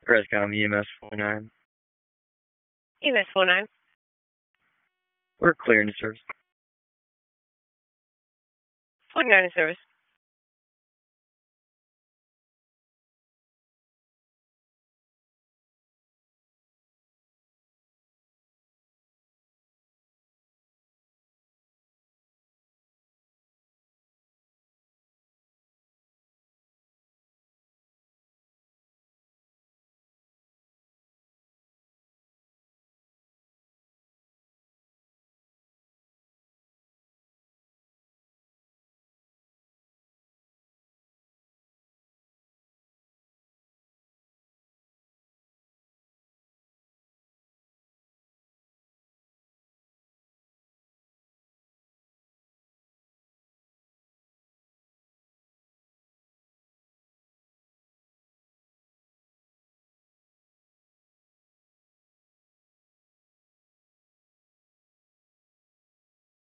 Rescom EMS 49. EMS 49. We're clearing the service. 49 in service.